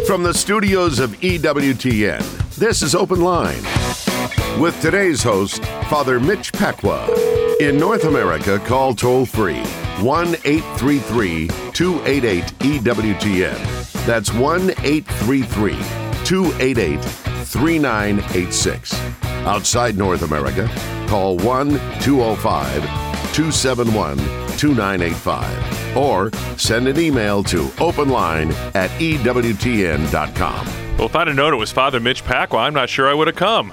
From the studios of EWTN, this is Open Line. With today's host, Father Mitch Pacwa. In North America, call toll-free 1-833-288-EWTN. That's 1-833-288-3986. Outside North America, call 1-205-271-2985. Or send an email to openline@ewtn.com. Well, if I'd have known it was Father Mitch Pacwa, I'm not sure I would have come.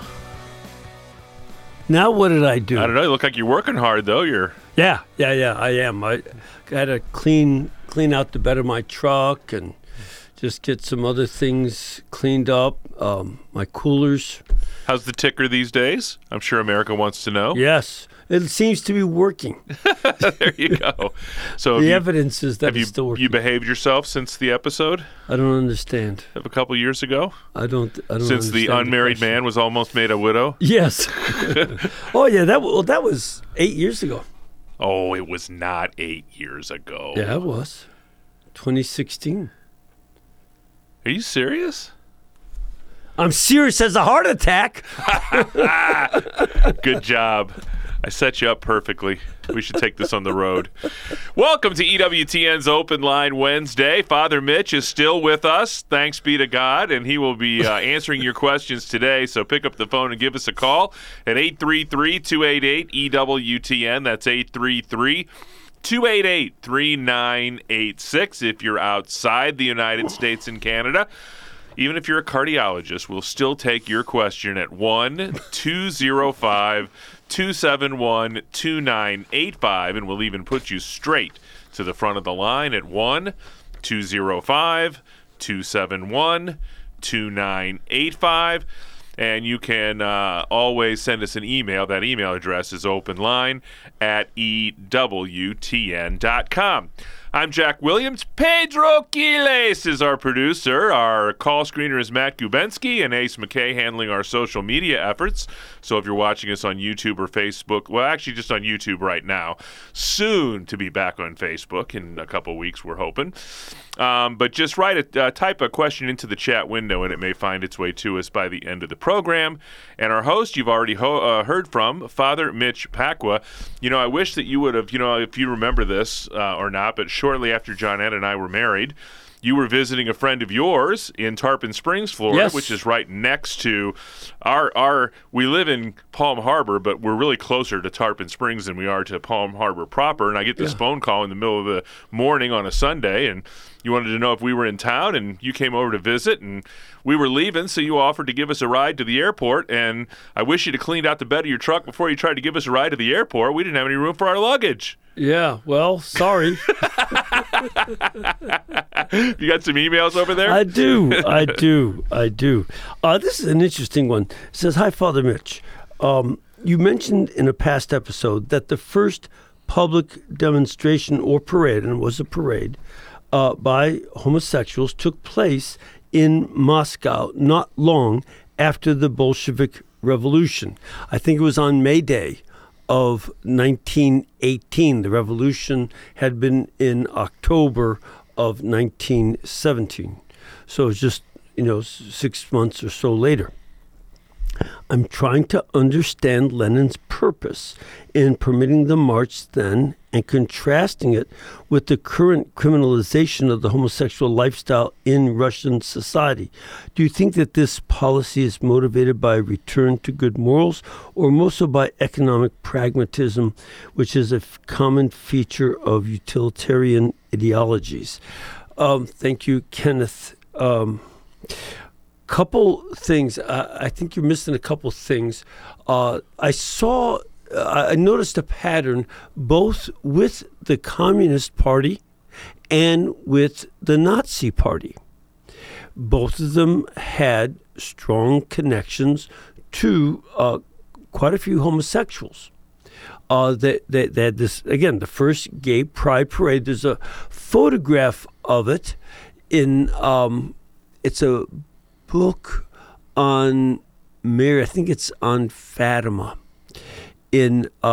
Now what did I do? I don't know. You look like you're working hard, though. Yeah, I am. I got to clean out the bed of my truck and just get some other things cleaned up. My coolers. How's the ticker these days? I'm sure America wants to know. Yes, it seems to be working. There you go. So the evidence is that it's still working. You behaved yourself since the episode? I don't understand. Of a couple years ago? I don't Since the unmarried man was almost made a widow? Yes. Oh yeah, that was 8 years ago. Oh, it was not 8 years ago. Yeah, it was. 2016. Are you serious? I'm serious as a heart attack. Good job. I set you up perfectly. We should take this on the road. Welcome to EWTN's Open Line Wednesday. Father Mitch is still with us, thanks be to God, and he will be answering your questions today. So pick up the phone and give us a call at 833-288-EWTN. That's 833-288-3986 if you're outside the United States and Canada. Even if you're a cardiologist, we'll still take your question at 1-205-271-2985, and we'll even put you straight to the front of the line at 1-205-271-2985. And you can always send us an email. That email address is openline@ewtn.com. I'm Jack Williams. Pedro Quiles is our producer. Our call screener is Matt Gubensky, and Ace McKay handling our social media efforts. So if you're watching us on YouTube or Facebook, well, actually just on YouTube right now, soon to be back on Facebook in a couple weeks, we're hoping. But just type a question into the chat window, and it may find its way to us by the end of the program. And our host, you've already heard from, Father Mitch Pacwa. You know, I wish that you would have, if you remember this or not, but shortly after Johnette and I were married, you were visiting a friend of yours in Tarpon Springs, Florida, yes, which is right next to our we live in Palm Harbor, but we're really closer to Tarpon Springs than we are to Palm Harbor proper. And I get this phone call in the middle of the morning on a Sunday, and you wanted to know if we were in town, and you came over to visit, and we were leaving, so you offered to give us a ride to the airport. And I wish you'd have cleaned out the bed of your truck before you tried to give us a ride to the airport. We didn't have any room for our luggage. Yeah, well, sorry. You got some emails over there? I do. This is an interesting one. It says, "Hi, Father Mitch. You mentioned in a past episode that the first public demonstration or parade, and it was a parade, by homosexuals took place in Moscow not long after the Bolshevik Revolution. I think it was on May Day of 1918. The revolution had been in October of 1917. So it's just, 6 months or so later. I'm trying to understand Lenin's purpose in permitting the march then and contrasting it with the current criminalization of the homosexual lifestyle in Russian society. Do you think that this policy is motivated by a return to good morals or more so by economic pragmatism, which is a common feature of utilitarian ideologies?" Thank you, Kenneth. Couple things. I think you're missing a couple things. I noticed a pattern both with the Communist Party and with the Nazi Party. Both of them had strong connections to quite a few homosexuals. They had this, again, the first gay pride parade. There's a photograph of it in, it's a book on Mary, I think it's on Fatima,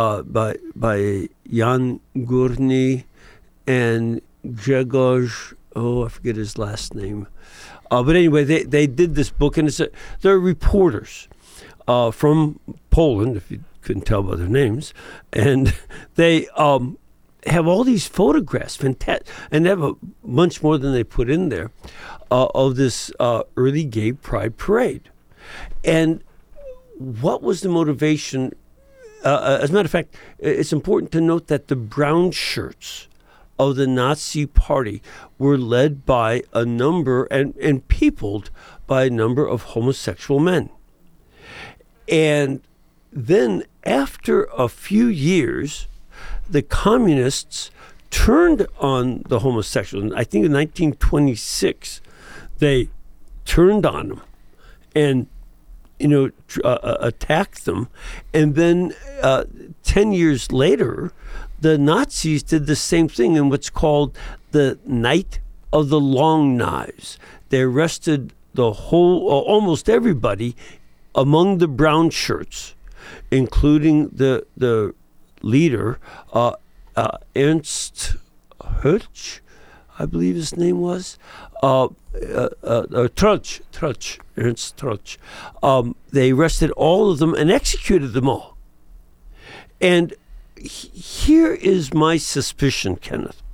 by Jan Gurny and Grzegorz I forget his last name. But anyway, they did this book, and they're reporters from Poland, if you couldn't tell by their names, and they have all these photographs, fantastic, and they have a bunch more than they put in there, of this early gay pride parade. And what was the motivation? As a matter of fact, it's important to note that the brown shirts of the Nazi Party were led by a number and peopled by a number of homosexual men. And then after a few years, the communists turned on the homosexuals. I think in 1926, they turned on them and attacked them. And then 10 years later, the Nazis did the same thing in what's called the Night of the Long Knives. They arrested almost everybody among the brown shirts, including the leader, Ernst Hirsch, I believe his name was, Trutsch, Ernst Trutsch. They arrested all of them and executed them all. And here is my suspicion, Kenneth.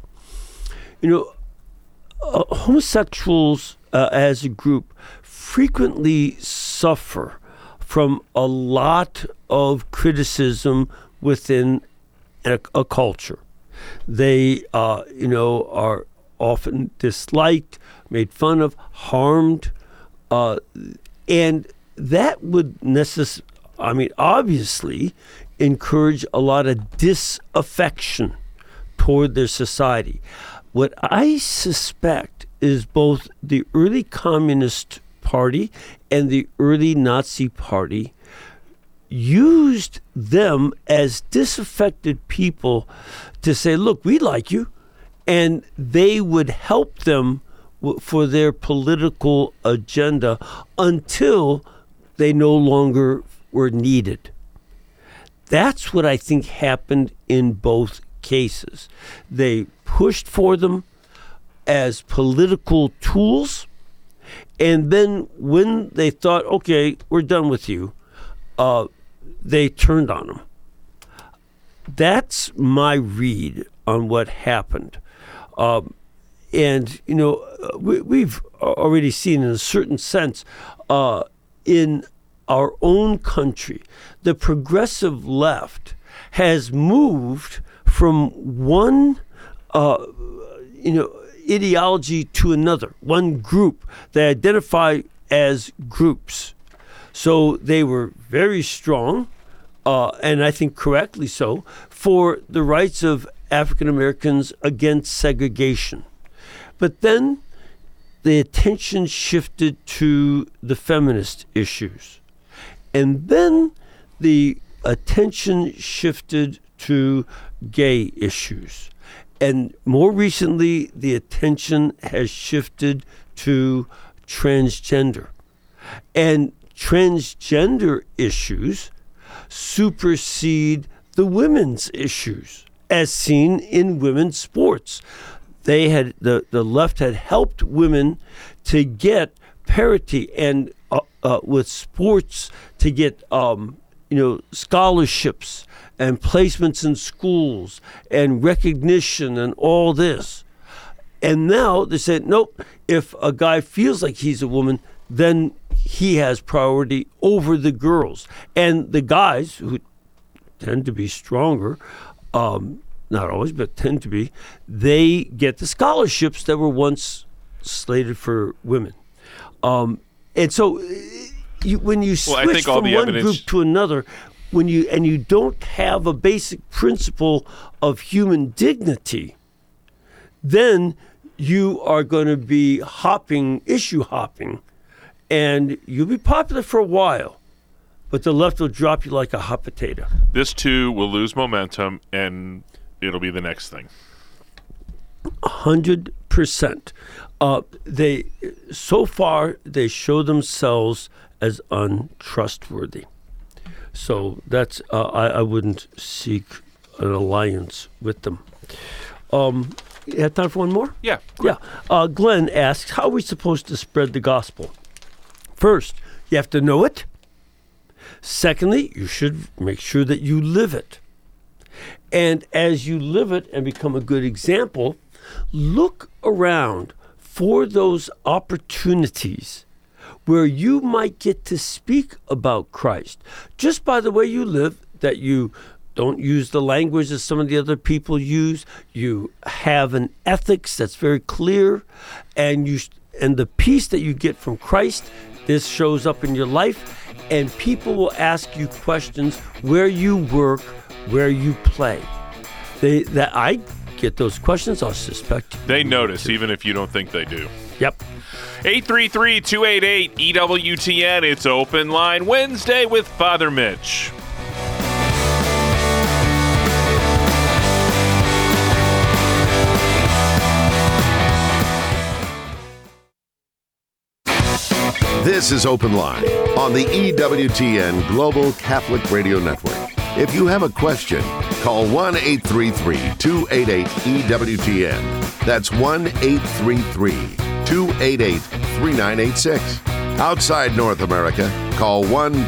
Homosexuals as a group frequently suffer from a lot of criticism within a culture. They, are often disliked, made fun of, harmed, and that would obviously encourage a lot of disaffection toward their society. What I suspect is both the early Communist Party and the early Nazi Party used them as disaffected people to say, look, we like you, and they would help them for their political agenda until they no longer were needed. That's what I think happened in both cases. They pushed for them as political tools, and then when they thought, okay, we're done with you, they turned on them. That's my read on what happened. We've already seen, in a certain sense, in our own country, the progressive left has moved from one, ideology to another, one group. They identify as groups. So they were very strong, and I think correctly so, for the rights of African Americans against segregation. But then the attention shifted to the feminist issues. And then the attention shifted to gay issues. And more recently, the attention has shifted to transgender. And transgender issues supersede the women's issues, as seen in women's sports. They had the left had helped women to get parity, and with sports to get scholarships and placements in schools and recognition and all this. And now they said, nope, if a guy feels like he's a woman, then he has priority over the girls. And the guys, who tend to be stronger, not always, but tend to be, they get the scholarships that were once slated for women. And so when you switch from one group to another, when you don't have a basic principle of human dignity, then you are going to be issue hopping, and you'll be popular for a while, but the left will drop you like a hot potato. This too will lose momentum, and it'll be the next thing. 100%. So far they show themselves as untrustworthy. So that's I wouldn't seek an alliance with them. You have time for one more? Yeah. Yeah. Glenn asks, how are we supposed to spread the gospel? First, you have to know it. Secondly, you should make sure that you live it. And as you live it and become a good example, look around for those opportunities where you might get to speak about Christ. Just by the way you live, that you don't use the language that some of the other people use. You have an ethics that's very clear, and the peace that you get from Christ, this shows up in your life, and people will ask you questions where you work, where you play. I get those questions, I'll suspect. They notice, even if you don't think they do. Yep. 833-288-EWTN. It's Open Line Wednesday with Father Mitch. This is Open Line on the EWTN Global Catholic Radio Network. If you have a question, call 1-833-288-EWTN. That's 1-833-288-3986. Outside North America, call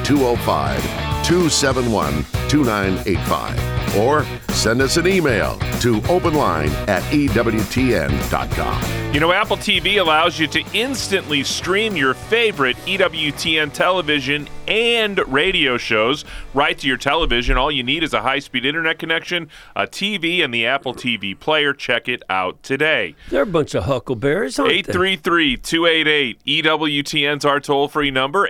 1-205-271-2985. Or send us an email to openline@EWTN.com. You know, Apple TV allows you to instantly stream your favorite EWTN television and radio shows right to your television. All you need is a high-speed internet connection, a TV, and the Apple TV player. Check it out today. They're a bunch of huckleberries, aren't they? 833-288-EWTN's our toll-free number,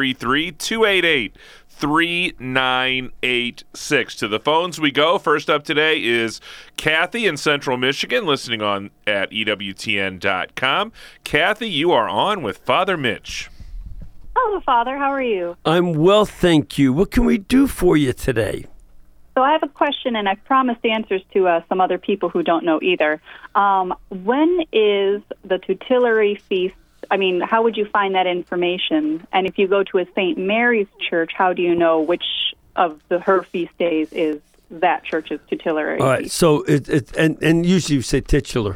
833-288-3986. To the phones we go. First up today is Kathy in Central Michigan, listening on at EWTN.com. Kathy, you are on with Father Mitch. Hello, Father. How are you? I'm well, thank you. What can we do for you today? So I have a question, and I've promised answers to some other people who don't know either. When is the tutelary feast? I mean, how would you find that information? And if you go to a St. Mary's church, how do you know which of her feast days is that church's tutelary feast? All right, so and usually you say titular.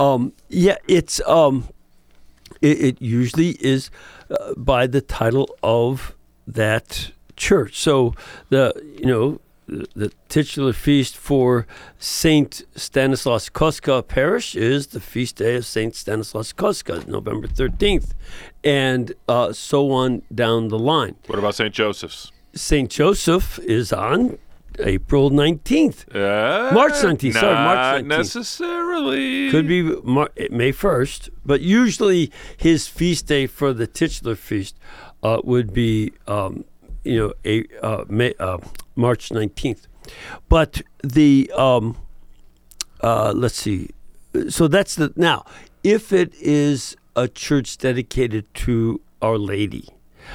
It usually is by the title of that church. So the titular feast for St. Stanislaus Kostka Parish is the feast day of St. Stanislaus Kostka, November 13th, and so on down the line. What about St. Joseph's? St. Joseph is on April 19th. March 19th. Sorry, March 19th. Not necessarily. Could be May 1st, but usually his feast day for the titular feast would be March 19th. But the let's see. So that's the now. If it is a church dedicated to Our Lady,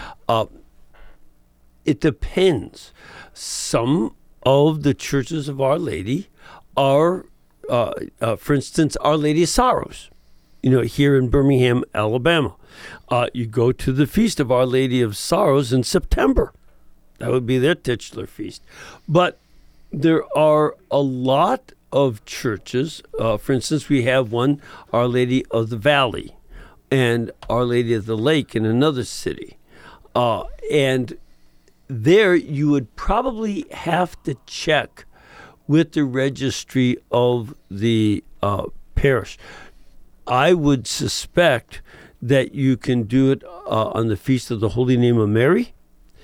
it depends. Some of the churches of Our Lady are, for instance, Our Lady of Sorrows. Here in Birmingham, Alabama, you go to the Feast of Our Lady of Sorrows in September. That would be their titular feast. But there are a lot of churches. For instance, we have one, Our Lady of the Valley, and Our Lady of the Lake in another city. And there you would probably have to check with the registry of the parish. I would suspect that you can do it on the Feast of the Holy Name of Mary.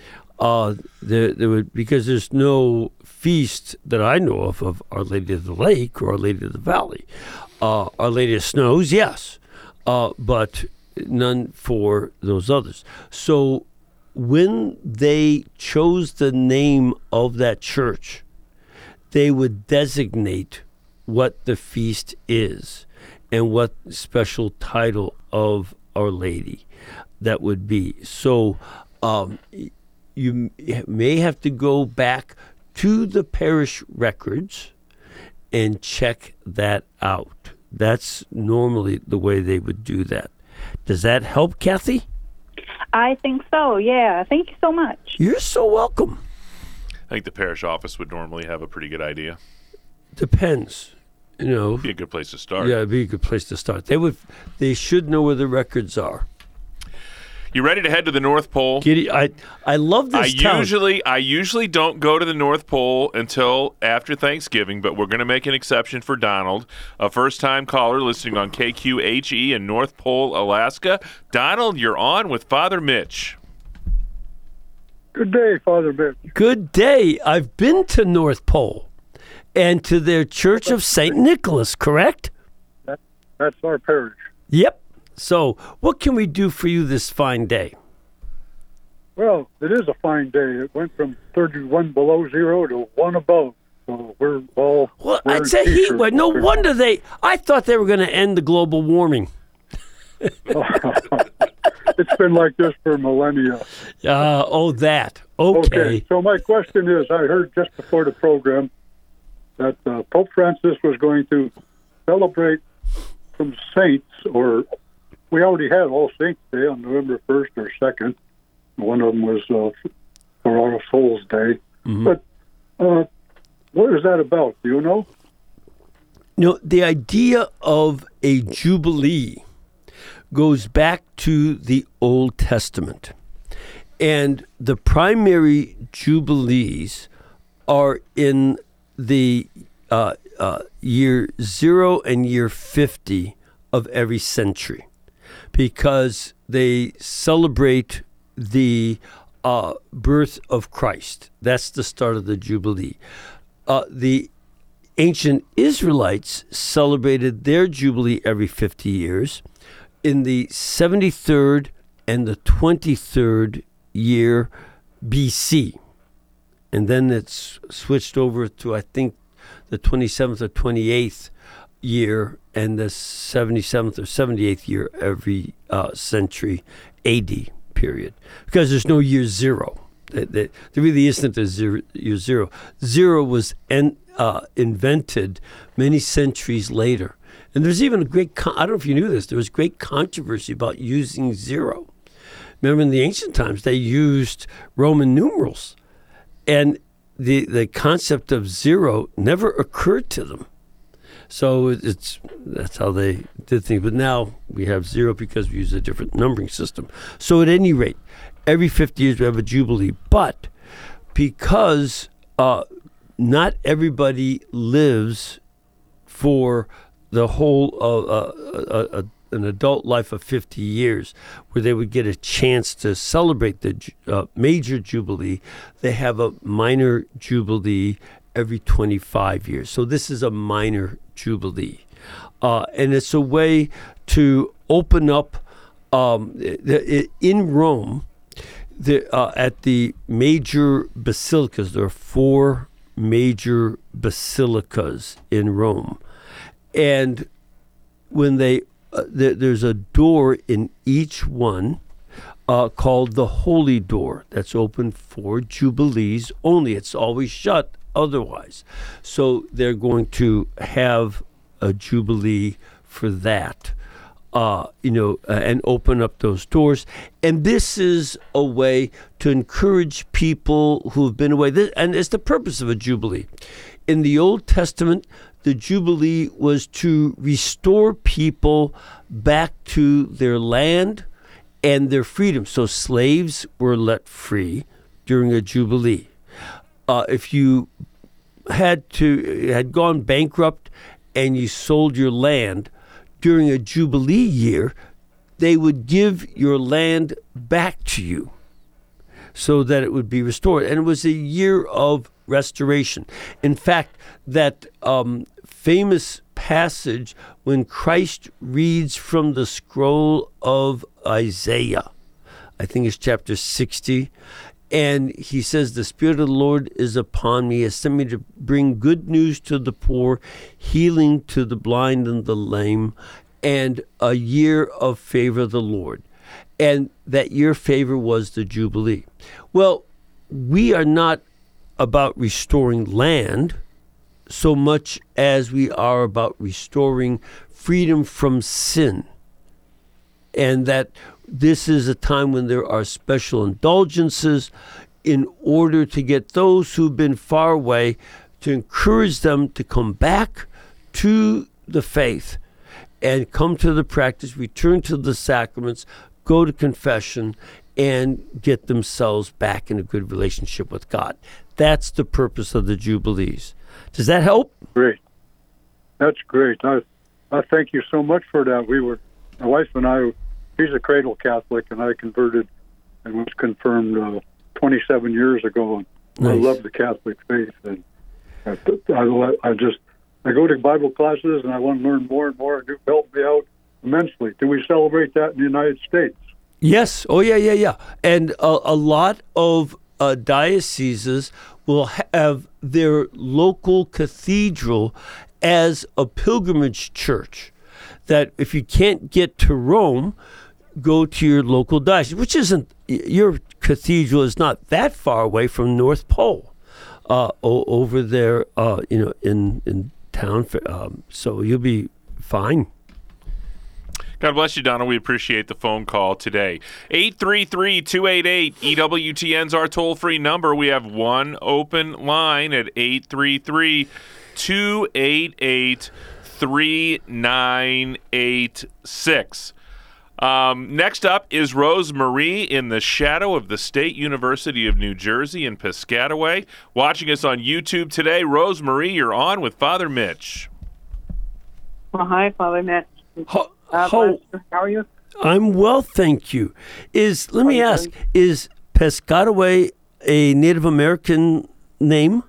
Because there's no feast that I know of Our Lady of the Lake or Our Lady of the Valley. Our Lady of Snows, yes, but none for those others. So when they chose the name of that church, they would designate what the feast is and what special title of Our Lady that would be. So you may have to go back to the parish records and check that out. That's normally the way they would do that. Does that help, Kathy? I think so, yeah. Thank you so much. You're so welcome. I think the parish office would normally have a pretty good idea. Depends. Be a good place to start. Yeah, it'd be a good place to start. They should know where the records are. You ready to head to the North Pole? Giddy, I love this town. I usually don't go to the North Pole until after Thanksgiving, but we're going to make an exception for Donald, a first-time caller listening on KQHE in North Pole, Alaska. Donald, you're on with Father Mitch. Good day, Father Mitch. Good day. I've been to North Pole and to their Church of St. Nicholas, correct? That's our parish. Yep. So what can we do for you this fine day? Well, it is a fine day. It went from 31 below zero to 1 above. So we're all it's a heat wave. No wonder I thought they were going to end the global warming. It's been like this for millennia. That. Okay. So my question is, I heard just before the program that Pope Francis was going to celebrate some saints, or we already had All Saints Day on November 1st or 2nd. One of them was for All Souls Day. Mm-hmm. But what is that about? Do you know? The idea of a jubilee goes back to the Old Testament. And the primary jubilees are in the year 0 and year 50 of every century, because they celebrate the birth of Christ. That's the start of the Jubilee. The ancient Israelites celebrated their Jubilee every 50 years in the 73rd and the 23rd year BC. And then it's switched over to, I think, the 27th or 28th year and the 77th or 78th year every century AD period, because there's no year zero. There really isn't a year zero. Zero was invented many centuries later. And there's even a great, I don't know if you knew this, there was great controversy about using zero. Remember, in the ancient times, they used Roman numerals. And the concept of zero never occurred to them. So that's how they did things. But now we have zero because we use a different numbering system. So at any rate, every 50 years we have a jubilee. But because not everybody lives for the whole an adult life of 50 years, where they would get a chance to celebrate the major jubilee, they have a minor jubilee every 25 years. So this is a minor jubilee. And it's a way to open up, in Rome, at the major basilicas. There are 4 major basilicas in Rome. And when there's a door in each one called the Holy Door that's open for jubilees only. It's always shut otherwise. So they're going to have a jubilee for that, and open up those doors. And this is a way to encourage people who have been away. And it's the purpose of a jubilee. In the Old Testament, the Jubilee was to restore people back to their land and their freedom. So slaves were let free during a Jubilee. If you had gone bankrupt and you sold your land during a Jubilee year, they would give your land back to you so that it would be restored. And it was a year of restoration. In fact, that famous passage when Christ reads from the scroll of Isaiah, I think it's chapter 60, and he says, "The Spirit of the Lord is upon me. He has sent me to bring good news to the poor, healing to the blind and the lame, and a year of favor of the Lord." And that year favor was the Jubilee. Well, we are not about restoring land so much as we are about restoring freedom from sin. And that this is a time when there are special indulgences in order to get those who've been far away, to encourage them to come back to the faith and come to the practice, return to the sacraments, go to confession, and get themselves back in a good relationship with God. That's the purpose of the Jubilees. Does that help? Great. That's great. I thank you so much for that. My wife and I, she's a cradle Catholic, and I converted and was confirmed 27 years ago. And Nice. I love the Catholic faith, and I go to Bible classes, and I want to learn more and more. It helped me out immensely. Do we celebrate that in the United States? Yes. Oh, yeah. And a lot of dioceses will have their local cathedral as a pilgrimage church. That if you can't get to Rome, go to your local diocese, which isn't, your cathedral is not that far away from North Pole, over there, in town. So you'll be fine. God bless you, Donna. We appreciate the phone call today. 833-288-EWTN's our toll-free number. We have one open line at 833-288-3986. Next up is Rose Marie in the shadow of the State University of New Jersey in Piscataway. Watching us on YouTube today. Rose Marie, you're on with Father Mitch. Well, hi, Father Mitch. How are you? I'm well, thank you. Let me ask, is Piscataway a Native American name?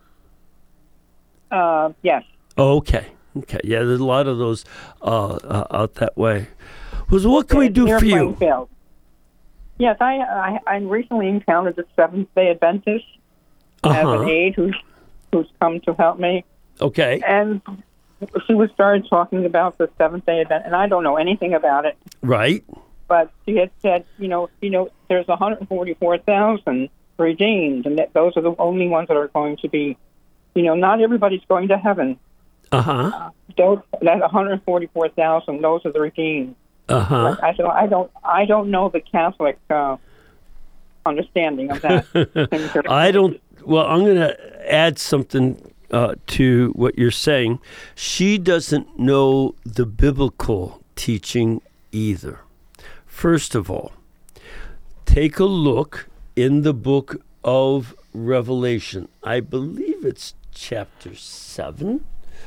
Yes. Okay. Yeah, there's a lot of those out that way. So what can we do for you? Springfield. Yes, I recently encountered the Seventh-day Adventist as an aide who's come to help me. Okay. And she started talking about the Seventh-day Adventist, and I don't know anything about it. Right. But she had said, there's 144,000 redeemed, and those are the only ones that are going to be, not everybody's going to heaven. That 144,000, those are the redeemed. I don't know the Catholic understanding of that. I don't. Well, I'm going to add something to what you're saying. She doesn't know the biblical teaching either. First of all, take a look in the book of Revelation. I believe it's chapter 7.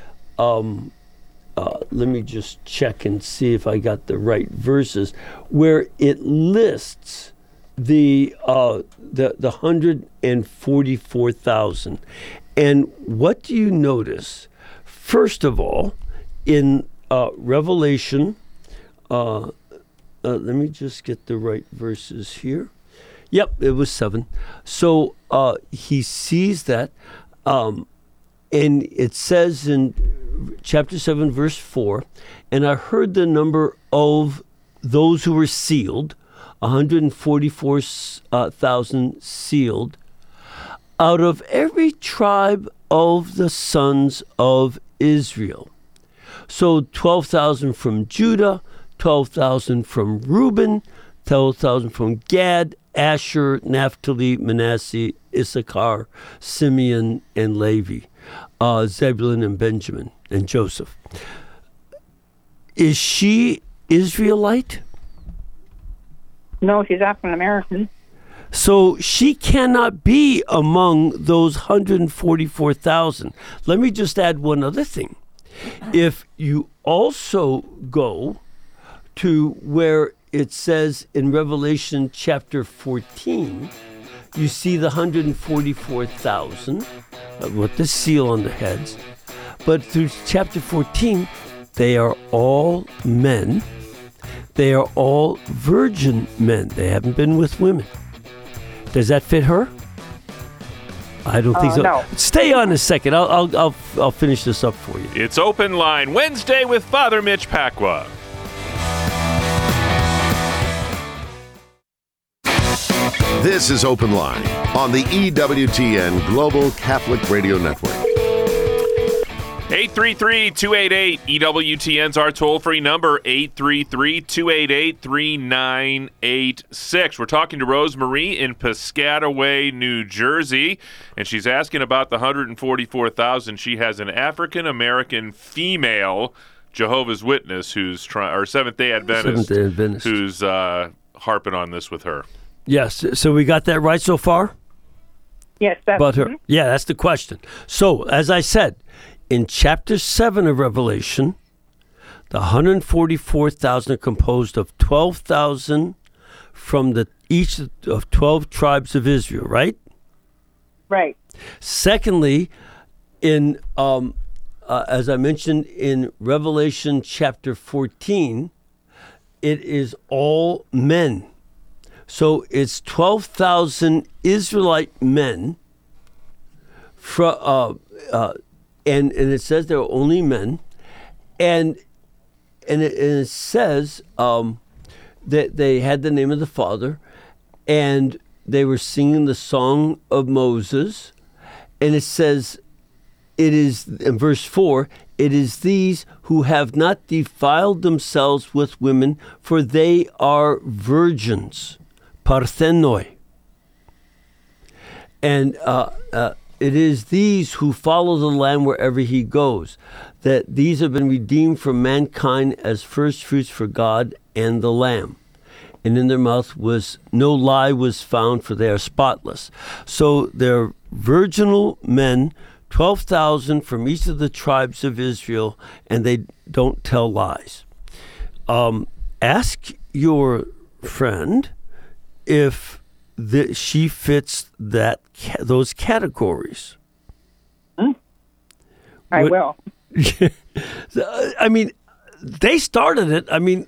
Let me just check and see if I got the right verses, where it lists the 144,000. And what do you notice? First of all, in Revelation, let me just get the right verses here. Yep, it was 7. So he sees that, and it says in chapter 7, verse 4, and I heard the number of those who were sealed, 144,000 sealed, out of every tribe of the sons of Israel. So 12,000 from Judah, 12,000 from Reuben, 12,000 from Gad, Asher, Naphtali, Manasseh, Issachar, Simeon, and Levi, Zebulun and Benjamin, and Joseph. Is she Israelite? No, she's African American. So she cannot be among those 144,000. Let me just add one other thing. If you also go to where it says in Revelation chapter 14, you see the 144,000 with the seal on the heads. But through chapter 14, they are all men. They are all virgin men. They haven't been with women. Does that fit her? I don't think so. No. Stay on a second. I'll finish this up for you. It's Open Line Wednesday with Father Mitch Pacwa. This is Open Line on the EWTN Global Catholic Radio Network. 833-288-EWTN's our toll-free number, 833-288-3986. We're talking to Rosemarie in Piscataway, New Jersey, and she's asking about the 144,000. She has an African-American female Jehovah's Witness who's or Seventh-day Adventist, who's harping on this with her. Yes, so we got that right so far? Yes, that's about her. Yeah, that's the question. So, as I said, in chapter 7 of Revelation, the 144,000 are composed of 12,000 from each of 12 tribes of Israel, right? Right. Secondly, in as I mentioned in Revelation chapter 14, it is all men. So it's 12,000 Israelite men and it says there are only men, and it says that they had the name of the Father, and they were singing the song of Moses, and it says, it is in verse 4, it is these who have not defiled themselves with women, for they are virgins, parthenoi, and it is these who follow the Lamb wherever he goes, that these have been redeemed from mankind as first fruits for God and the Lamb. And in their mouth was no lie was found, for they are spotless. So they're virginal men, 12,000 from each of the tribes of Israel, and they don't tell lies. Ask your friend if she fits those categories. I will. I mean, they started it. I mean,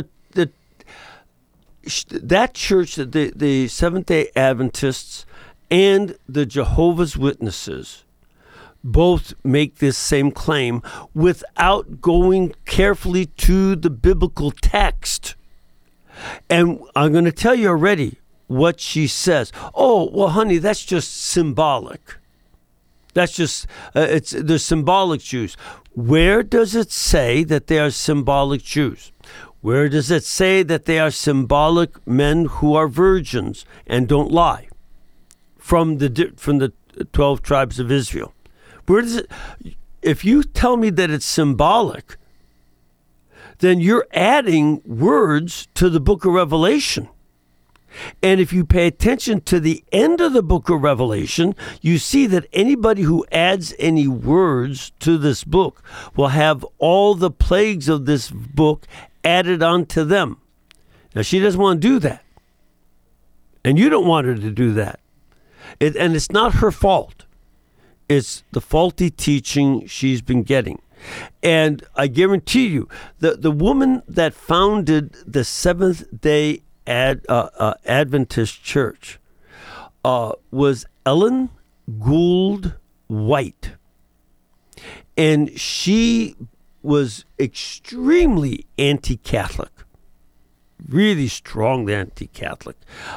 that church, the Seventh-day Adventists and the Jehovah's Witnesses, both make this same claim without going carefully to the biblical text. And I'm going to tell you already what she says. Oh, well, honey, that's just symbolic. That's just, they're symbolic Jews. Where does it say that they are symbolic Jews? Where does it say that they are symbolic men who are virgins and don't lie from the 12 tribes of Israel? Where does it? If you tell me that it's symbolic, then you're adding words to the book of Revelation. And if you pay attention to the end of the book of Revelation, you see that anybody who adds any words to this book will have all the plagues of this book added onto them. Now, she doesn't want to do that. And you don't want her to do that. And it's not her fault. It's the faulty teaching she's been getting. And I guarantee you, the woman that founded the Seventh-day Adventist Church was Ellen Gould White. And she was extremely anti-Catholic, really strongly anti-Catholic.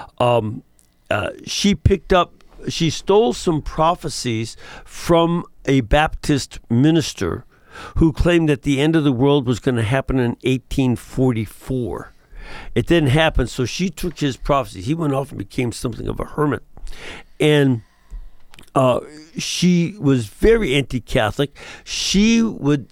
She stole some prophecies from a Baptist minister who claimed that the end of the world was going to happen in 1844. It didn't happen, so she took his prophecy. He went off and became something of a hermit. And she was very anti-Catholic. She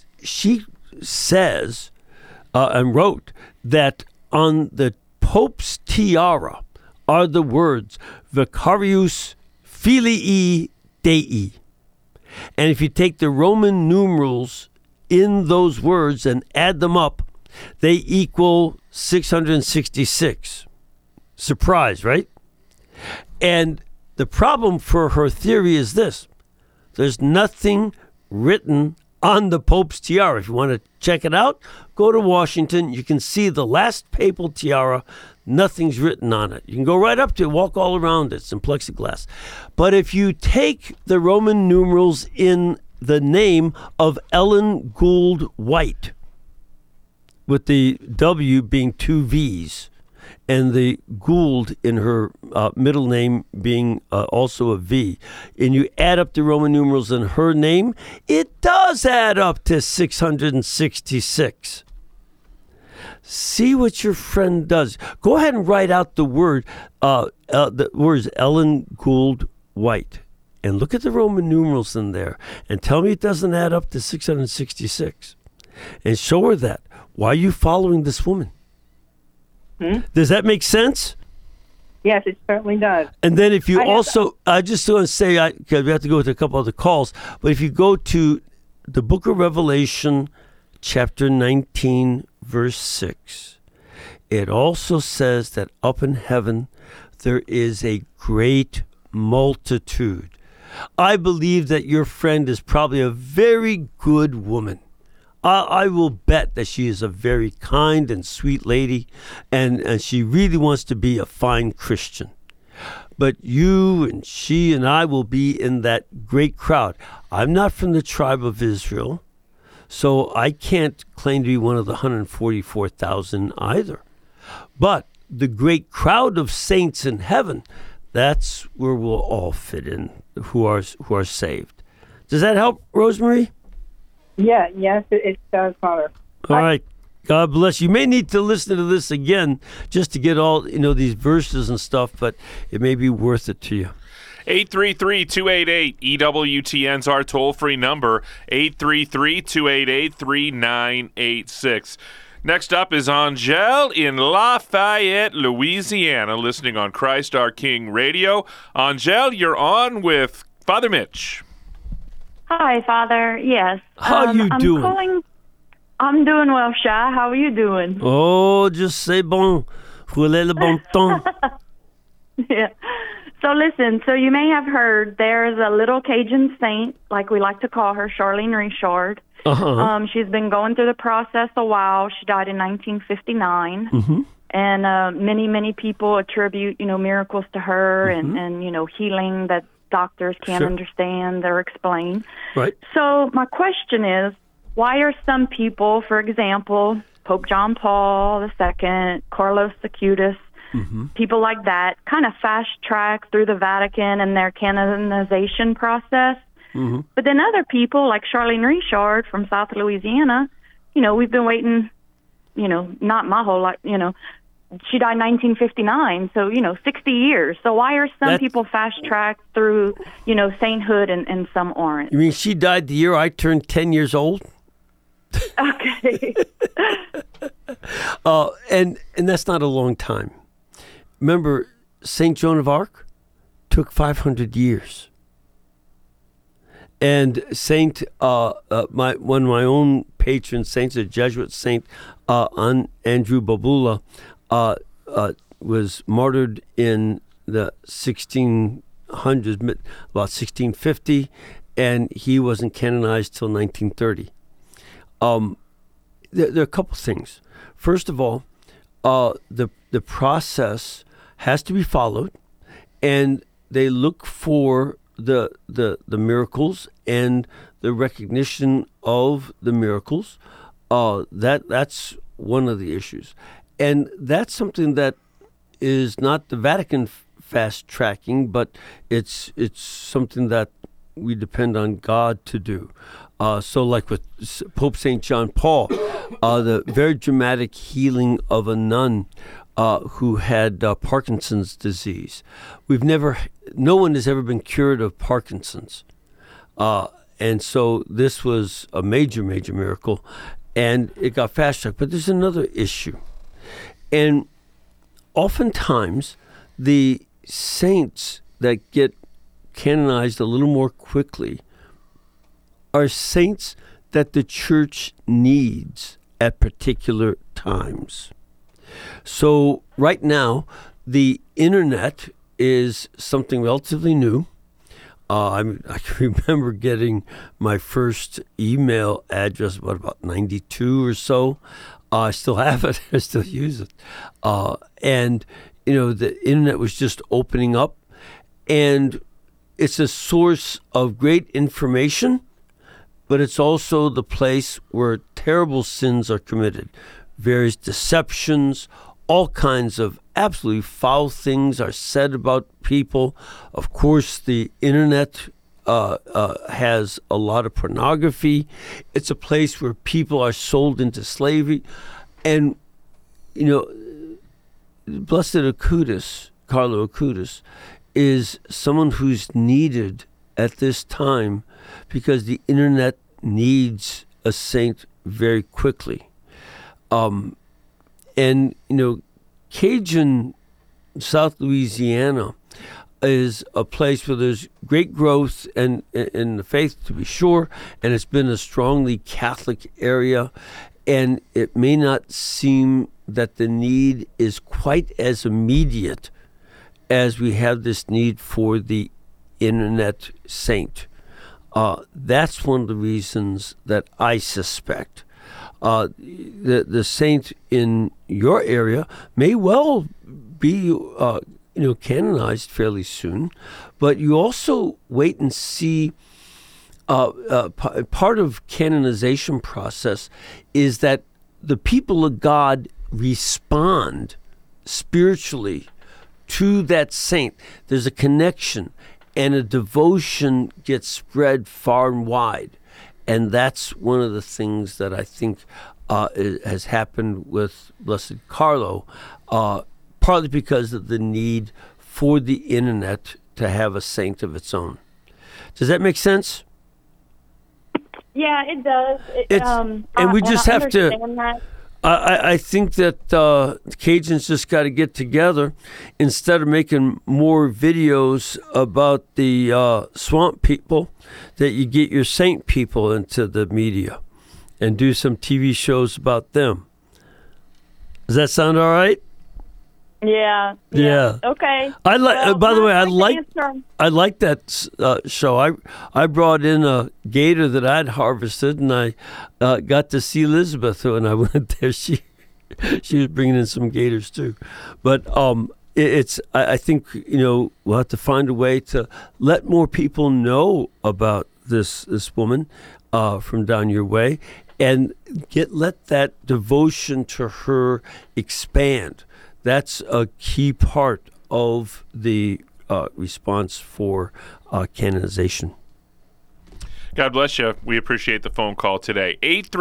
says and wrote that on the Pope's tiara are the words Vicarius Filii Dei. And if you take the Roman numerals in those words and add them up, they equal 666. Surprise, right? And the problem for her theory is this. There's nothing written on the Pope's tiara. If you want to check it out, go to Washington. You can see the last papal tiara. Nothing's written on it. You can go right up to it, walk all around it. It's in plexiglass. But if you take the Roman numerals in the name of Ellen Gould White, with the W being two V's, and the Gould in her middle name being also a V, and you add up the Roman numerals in her name, it does add up to 666. See what your friend does. Go ahead and write out the words Ellen Gould White, and look at the Roman numerals in there, and tell me it doesn't add up to 666. And show her that. Why are you following this woman? Does that make sense? Yes, it certainly does. And then if you I just want to say, because we have to go to a couple other calls, but if you go to the book of Revelation, chapter 19, verse 6, it also says that up in heaven there is a great multitude. I believe that your friend is probably a very good woman. I will bet that she is a very kind and sweet lady, and she really wants to be a fine Christian. But you and she and I will be in that great crowd. I'm not from the tribe of Israel, so I can't claim to be one of the 144,000 either. But the great crowd of saints in heaven, that's where we'll all fit in, who are saved. Does that help, Rosemary? Yes, it does, Father. All right. God bless you. You may need to listen to this again just to get all, these verses and stuff, but it may be worth it to you. 833-288-EWTN's our toll-free number, 833-288-3986. Next up is Angel in Lafayette, Louisiana, listening on Christ Our King Radio. Angel, you're on with Father Mitch. Hi, Father. Yes. How you doing? I'm doing well, Sha. How are you doing? Oh, just say bon. Roulez le bon temps. Yeah. So listen, you may have heard there's a little Cajun saint, like we like to call her, Charlene Richard. Uh-huh. She's been going through the process a while. She died in 1959. Mm-hmm. And many people attribute, miracles to her and healing that doctors can't understand or explain. Right. So my question is, why are some people, for example, Pope John Paul II, Carlos Acutis, people like that, kind of fast-track through the Vatican and their canonization process? Mm-hmm. But then other people, like Charlene Richard from South Louisiana, we've been waiting, not my whole life, she died in 1959, so, 60 years. So why are some people fast-tracked through, sainthood and some aren't? You mean she died the year I turned 10 years old? Okay. And that's not a long time. Remember, St. Joan of Arc took 500 years. And Saint, one of my own patron saints, a Jesuit saint, Andrew Babula, was martyred in the 1600s, about 1650, and he wasn't canonized till 1930. There are a couple things. First of all, the process has to be followed, and they look for the miracles and the recognition of the miracles. That's one of the issues. And that's something that is not the Vatican fast tracking, but it's something that we depend on God to do. So like with Pope St. John Paul, the very dramatic healing of a nun who had Parkinson's disease. No one has ever been cured of Parkinson's. And so this was a major, major miracle, and it got fast tracked. But there's another issue. And oftentimes, the saints that get canonized a little more quickly are saints that the church needs at particular times. So right now, the internet is something relatively new. I can remember getting my first email address, about 92 or so. I still have it. I still use it. And, the internet was just opening up. And it's a source of great information, but it's also the place where terrible sins are committed. Various deceptions, all kinds of absolutely foul things are said about people. Of course, the internet has a lot of pornography. It's a place where people are sold into slavery. And, Blessed Acutis, Carlo Acutis, is someone who's needed at this time because the internet needs a saint very quickly. Cajun, South Louisiana, is a place where there's great growth in the faith, to be sure, and it's been a strongly Catholic area, and it may not seem that the need is quite as immediate as we have this need for the internet saint. That's one of the reasons that I suspect the saint in your area may well be canonized fairly soon, but you also wait and see. Part of canonization process is that the people of God respond spiritually to that saint. There's a connection, and a devotion gets spread far and wide. And that's one of the things that I think has happened with Blessed Carlo, partly because of the need for the internet to have a saint of its own. Does that make sense? Yeah, it does. And we just have to. That. I think that Cajuns just got to get together instead of making more videos about the swamp people, that you get your saint people into the media and do some TV shows about them. Does that sound all right? Yeah. Okay. I like. By the way, I like that show. I brought in a gator that I'd harvested, and I got to see Elizabeth when I went there. She was bringing in some gators too, but I think we'll have to find a way to let more people know about this woman from down your way, and let that devotion to her expand. That's a key part of the response for canonization. God bless you. We appreciate the phone call today.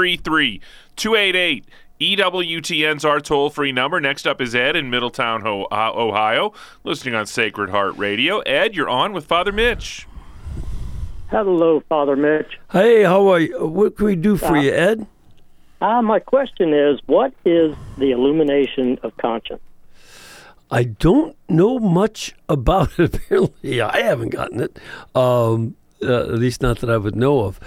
833-288-EWTN's our toll-free number. Next up is Ed in Middletown, Ohio, listening on Sacred Heart Radio. Ed, you're on with Father Mitch. Hello, Father Mitch. Hey, how are you? What can we do for you, Ed? My question is, what is the illumination of conscience? I don't know much about it. Apparently, I haven't gotten it. At least not that I would know of.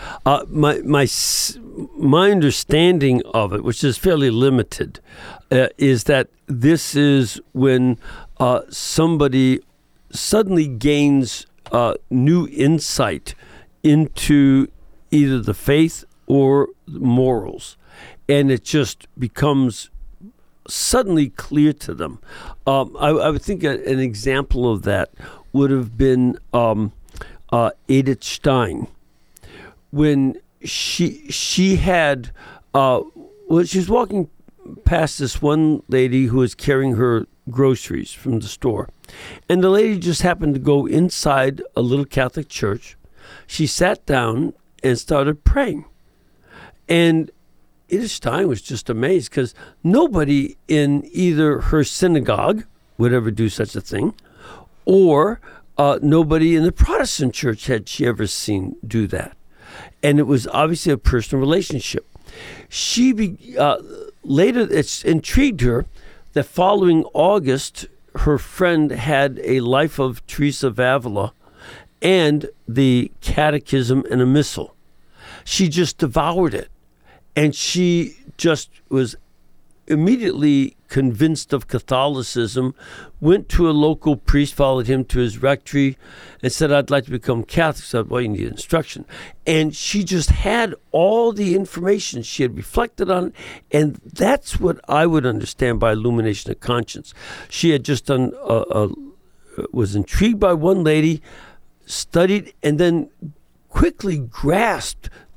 My understanding of it, which is fairly limited, is that this is when somebody suddenly gains new insight into either the faith or morals, and it just becomes suddenly clear to them. I would think an example of that would have been Edith Stein, when she had she was walking past this one lady who was carrying her groceries from the store, and the lady just happened to go inside a little Catholic church. She sat down and started praying, and Edith Stein was just amazed because nobody in either her synagogue would ever do such a thing, or nobody in the Protestant church had she ever seen do that. And it was obviously a personal relationship. She later, it's intrigued her that following August, her friend had a Life of Teresa of Avila and the Catechism and a Missal. She just devoured it. And she just was immediately convinced of Catholicism, went to a local priest, followed him to his rectory, and said, I'd like to become Catholic. So, well, you need instruction. And she just had all the information. She had reflected on it, and that's what I would understand by illumination of conscience. She had just done, was intrigued by one lady, studied, and then quickly grasped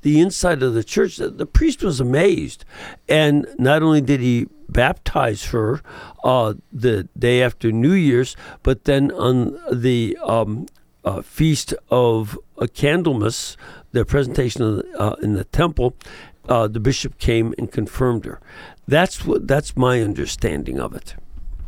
the inside of the church. The priest was amazed. And not only did he baptize her the day after New Year's, but then on the Feast of Candlemas, the presentation in the temple, the bishop came and confirmed her. That's my understanding of it.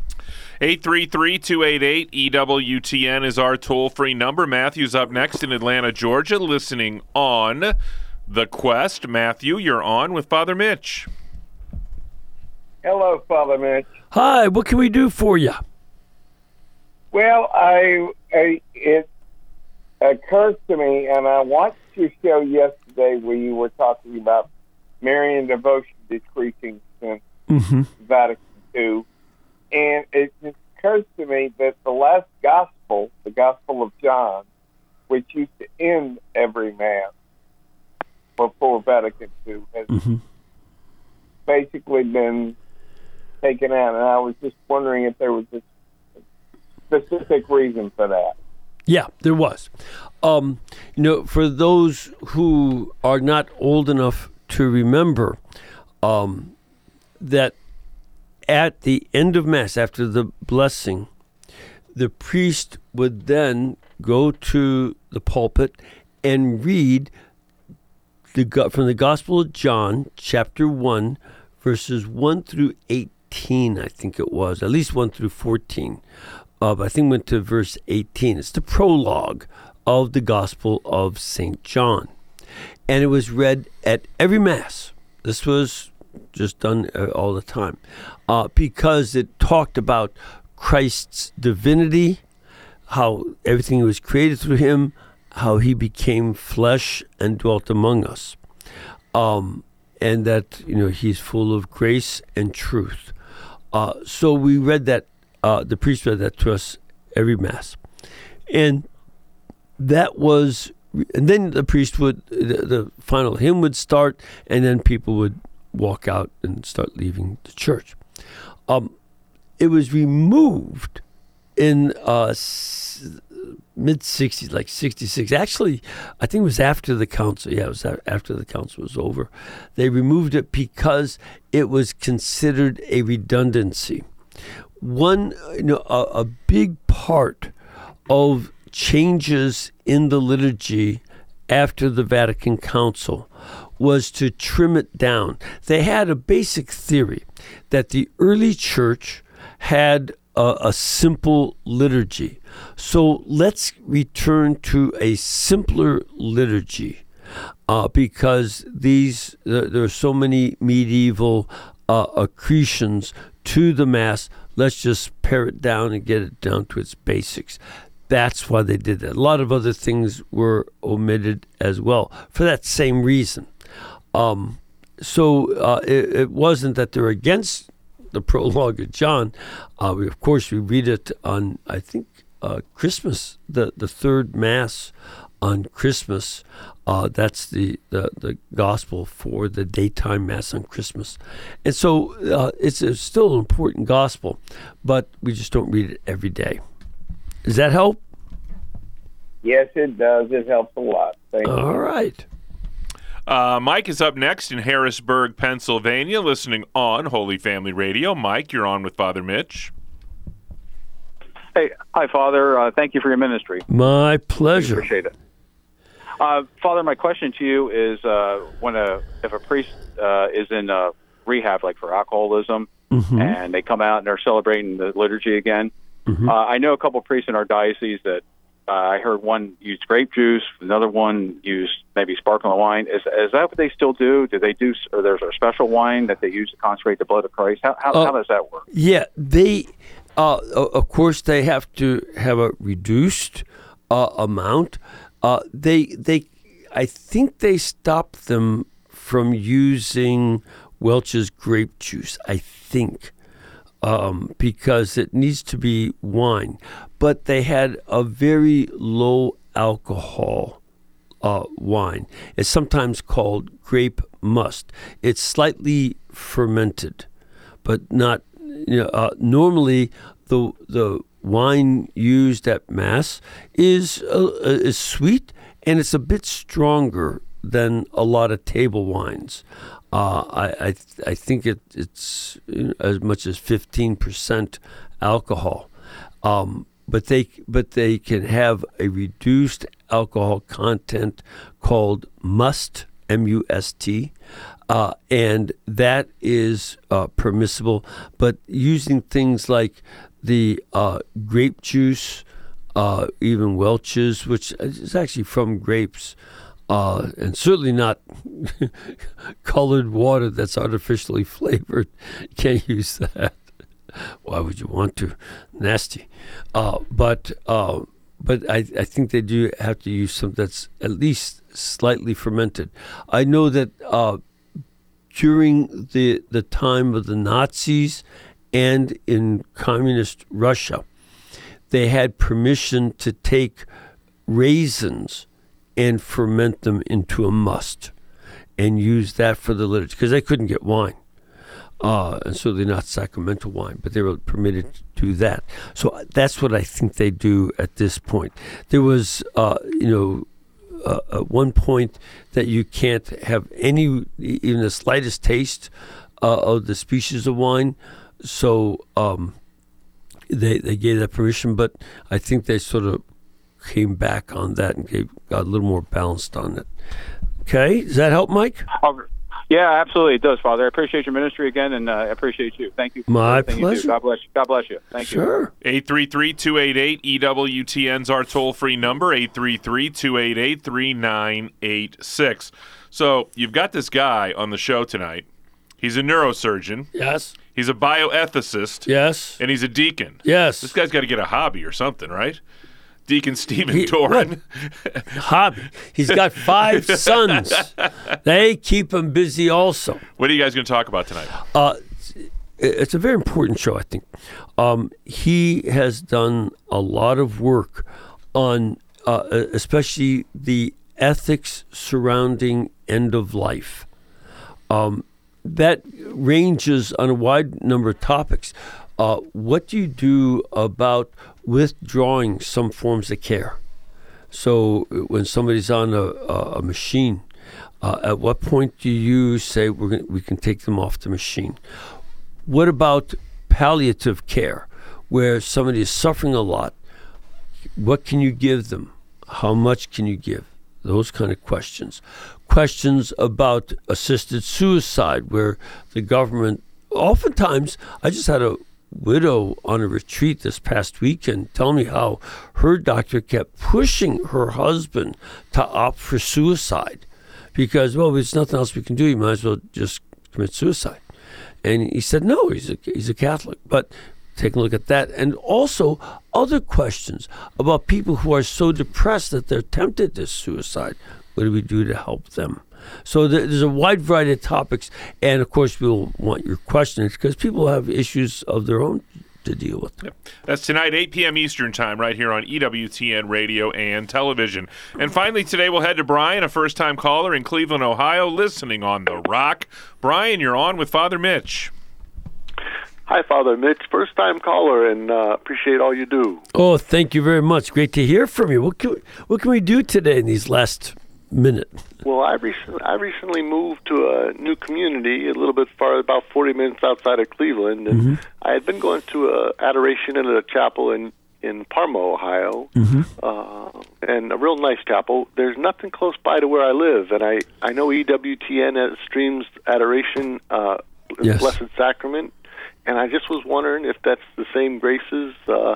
833-288-EWTN is our toll-free number. Matthew's up next in Atlanta, Georgia, listening on The Quest. Matthew, you're on with Father Mitch. Hello, Father Mitch. Hi, what can we do for you? Well, it occurs to me, and I watched your show yesterday where you were talking about Marian devotion decreasing since Vatican II. And it just occurs to me that the last gospel, the Gospel of John, which used to end every Mass before Vatican II, has basically been taken out. And I was just wondering if there was a specific reason for that. Yeah, there was. For those who are not old enough to remember, that at the end of Mass, after the blessing, the priest would then go to the pulpit and read from the Gospel of John, chapter 1, verses 1 through 18, I think it was, at least 1 through 14. But I think went to verse 18. It's the prologue of the Gospel of St. John. And it was read at every Mass. This was just done all the time, because it talked about Christ's divinity, how everything was created through him, how he became flesh and dwelt among us, and that he's full of grace and truth. So we read that. The priest read that to us every Mass, and that was. And then the priest would, the final hymn would start, and then people would walk out and start leaving the church. It was removed in mid-60s, like 66. Actually, I think it was after the council. Yeah, it was after the council was over. They removed it because it was considered a redundancy. A big part of changes in the liturgy after the Vatican Council was to trim it down. They had a basic theory that the early church had a simple liturgy. So let's return to a simpler liturgy, because there are so many medieval accretions to the Mass. Let's just pare it down and get it down to its basics. That's why they did that. A lot of other things were omitted as well for that same reason. It wasn't that they're against the prologue of John. We read it on, I think, Christmas, the third Mass on Christmas. That's the gospel for the daytime Mass on Christmas. And so it's still an important gospel, but we just don't read it every day. Does that help? Yes, it does. It helps a lot. Thank you. All right. Mike is up next in Harrisburg, Pennsylvania, listening on Holy Family Radio. Mike, you're on with Father Mitch. Hey, hi, Father. Thank you for your ministry. My pleasure. I appreciate it. Father, my question to you is, if a priest is in rehab, like for alcoholism, and they come out and they're celebrating the liturgy again, I know a couple of priests in our diocese that I heard one used grape juice, another one used maybe sparkling wine. Is that what they still do? Do they do, or there's a special wine that they use to consecrate the blood of Christ? How does that work? Yeah, they, of course, they have to have a reduced amount. I think they stopped them from using Welch's grape juice, I think, because it needs to be wine. But they had a very low alcohol wine. It's sometimes called grape must. It's slightly fermented, but not. Normally, the wine used at Mass is sweet, and it's a bit stronger than a lot of table wines. I think it's as much as 15% alcohol. But they can have a reduced alcohol content called must, M-U-S-T, and that is permissible. But using things like the grape juice, even Welch's, which is actually from grapes, and certainly not colored water that's artificially flavored. You can't use that. Why would you want to? Nasty. But I think they do have to use something that's at least slightly fermented. I know that during the time of the Nazis and in communist Russia, they had permission to take raisins and ferment them into a must and use that for the liturgy, because they couldn't get wine. And certainly not sacramental wine, but they were permitted to do that. So that's what I think they do at this point. There was, at one point that you can't have even the slightest taste of the species of wine. So they gave that permission, but I think they sort of came back on that and got a little more balanced on it. Okay, does that help, Mike? Yeah, absolutely, it does, Father. I appreciate your ministry again, and I appreciate you. Thank you. My pleasure. God bless you. God bless you. Thank you. Sure. 833-288-EWTN's our toll-free number, 833-288-3986. So you've got this guy on the show tonight. He's a neurosurgeon. Yes. He's a bioethicist. Yes. And he's a deacon. Yes. This guy's got to get a hobby or something, right? Deacon Stephen Doran. Hobby. He's got 5 sons. They keep him busy also. What are you guys going to talk about tonight? It's a very important show, I think. He has done a lot of work on especially the ethics surrounding end of life. That ranges on a wide number of topics. What do you do about withdrawing some forms of care? So when somebody's on a machine, at what point do you say we can take them off the machine? What about palliative care, where somebody is suffering a lot? What can you give them? How much can you give? Those kind of questions. Questions about assisted suicide, where the government, oftentimes, I just had a widow on a retreat this past weekend tell me how her doctor kept pushing her husband to opt for suicide because, well, there's nothing else we can do. You might as well just commit suicide. And he said, no, he's a Catholic. But take a look at that. And also other questions about people who are so depressed that they're tempted to suicide. What do we do to help them? So there's a wide variety of topics, and of course we'll want your questions because people have issues of their own to deal with. Yep. That's tonight, 8 p.m. Eastern Time, right here on EWTN Radio and Television. And finally today we'll head to Brian, a first-time caller in Cleveland, Ohio, listening on The Rock. Brian, you're on with Father Mitch. Hi, Father Mitch. First-time caller, and appreciate all you do. Oh, thank you very much. Great to hear from you. What can we do today in these last minute? Well, I recently moved to a new community a little bit far, about 40 minutes outside of Cleveland, and I had been going to a adoration in a chapel in Parma, Ohio, and a real nice chapel. There's nothing close by to where I live, and I know EWTN streams adoration, yes. Blessed Sacrament, and I just was wondering if that's the same graces.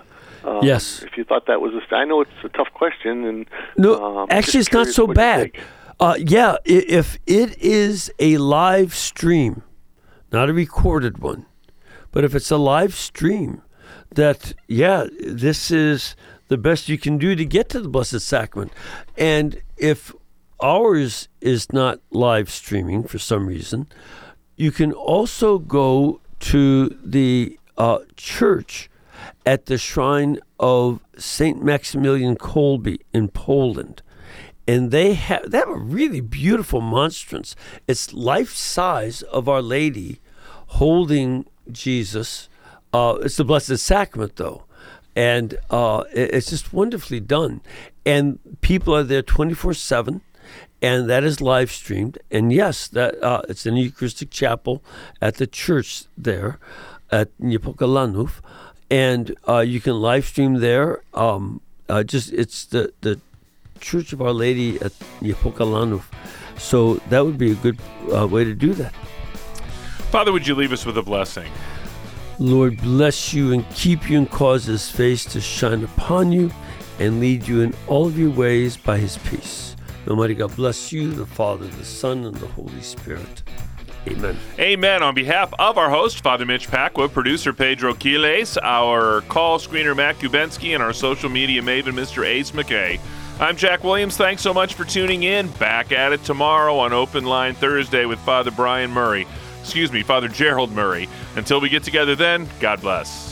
Yes. If you thought that was I know it's a tough question, and no, actually, it's not so bad. Yeah, if it is a live stream, not a recorded one, but if it's a live stream, that this is the best you can do to get to the Blessed Sacrament. And if ours is not live streaming for some reason, you can also go to the church at the shrine of St. Maximilian Kolbe in Poland. And they have a really beautiful monstrance. It's life-size of Our Lady holding Jesus. It's the Blessed Sacrament, though. And it's just wonderfully done. And people are there 24/7. and that is live streamed. And yes, that it's in the Eucharistic Chapel at the church there at Niepokalanów, and you can live stream there. It's the Church of Our Lady at Niepokalanów, so that would be a good way to do that. Father, would you leave us with a blessing? Lord bless you and keep you and cause his face to shine upon you and lead you in all of your ways by his peace. Almighty God bless you, the Father, the Son, and the Holy Spirit. Amen. Amen. On behalf of our host, Father Mitch Pacwa, producer Pedro Quiles, our call screener Matt Kubensky, and our social media maven Mr. Ace McKay, I'm Jack Williams. Thanks so much for tuning in. Back at it tomorrow on Open Line Thursday with Father Gerald Murray. Until we get together then, God bless.